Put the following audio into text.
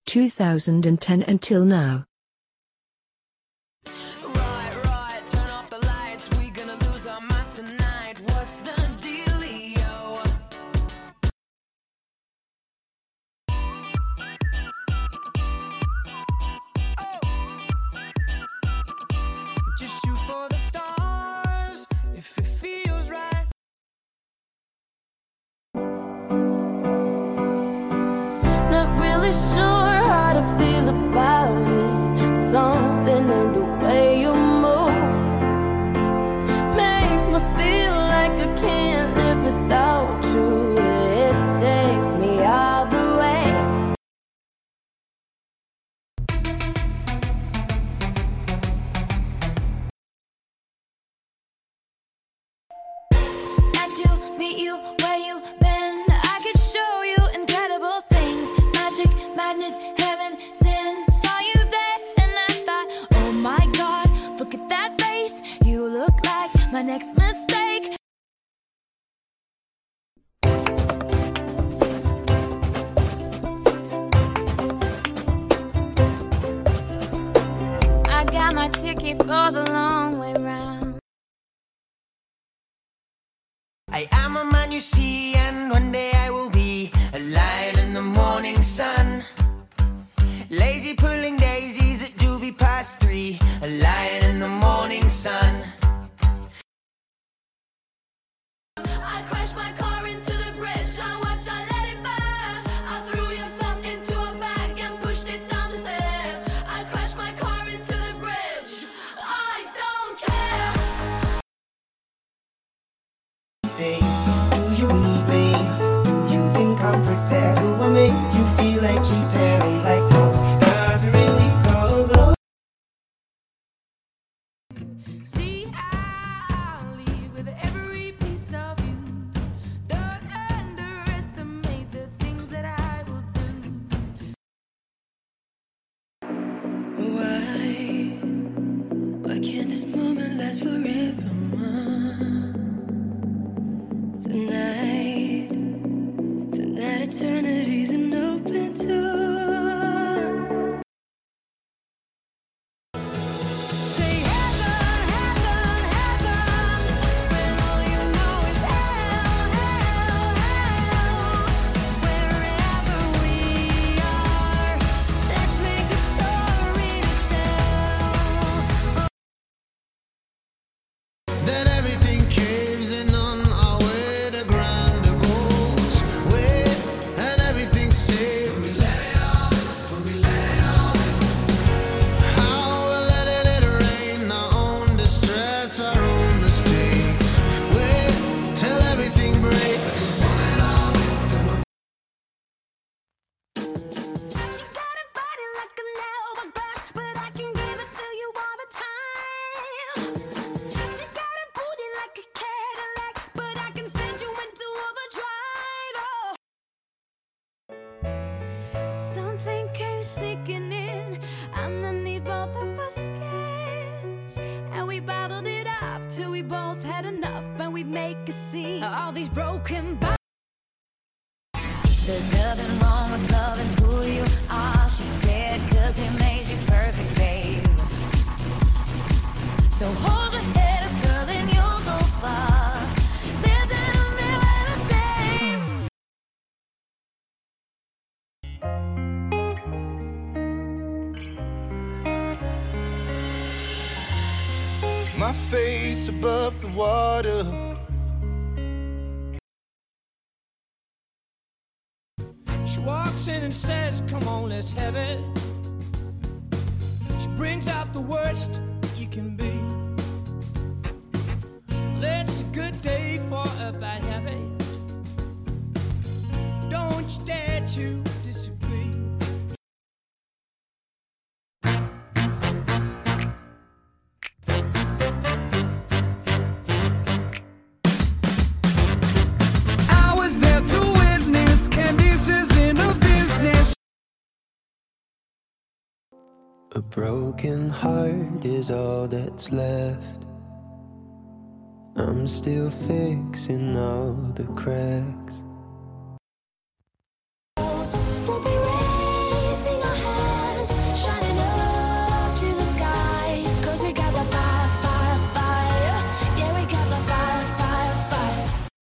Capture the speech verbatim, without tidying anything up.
two thousand ten until now. Just shoot for the stars if it feels right. Not really sure how to feel about it. Something in the way you move makes me feel like I can't live without you. It takes me all the way. Meet you where you been. I could show you incredible things. Magic, madness, heaven, sin. Saw you there and I thought, oh my God, look at that face. You look like my next mistake. I got my ticket for the long way round. I am a man you see, and one day I will be a light in the morning sun. Lazy pulling daisies at doobie past three, a light in the morning sun. I crashed my car into the bridge. I watched, I let it burn. I threw your stuff into a bag and pushed it down the stairs. I crashed my car into the bridge. I don't care. Say, do you need me? Do you think I'm pretend? Do I make you feel like cheating? I'm like, no, does it really cause oh. See, I'll leave with every piece of you. Don't underestimate the things that I will do. Why? Why can't this moment last forever? Tonight, tonight eternity's an open door. Say heaven, heaven, heaven, when all you know is hell, hell, hell. Wherever we are, let's make a story to tell. Then everything caves in on our way to grander goals. Wait, and everything's safe. We let it all, we let it all. How we're letting it rain, our own distress, our own mistakes. Wait till everything breaks. You got a body like an hourglass, but I can give it to you all the time. She got a booty like a Cadillac, but I can send you into overdrive. Oh. Something came sneaking in underneath both of our skins, and we bottled it up till we both had enough, and we make a scene. All these broken bodies. There's nothing wrong with loving who you are, she said, cause he made you perfect, babe. So hold your head up, girl, and you'll go far. There's an mirror to say. My face above the water. She walks in and says, come on, let's have it. She brings out the worst you can be. Well, it's a good day for a bad habit. Don't you dare to disagree. I was there to witness Candice's inner business. A broken heart is all that's left. I'm still fixing all the cracks. We'll be raised kissing our hands, shining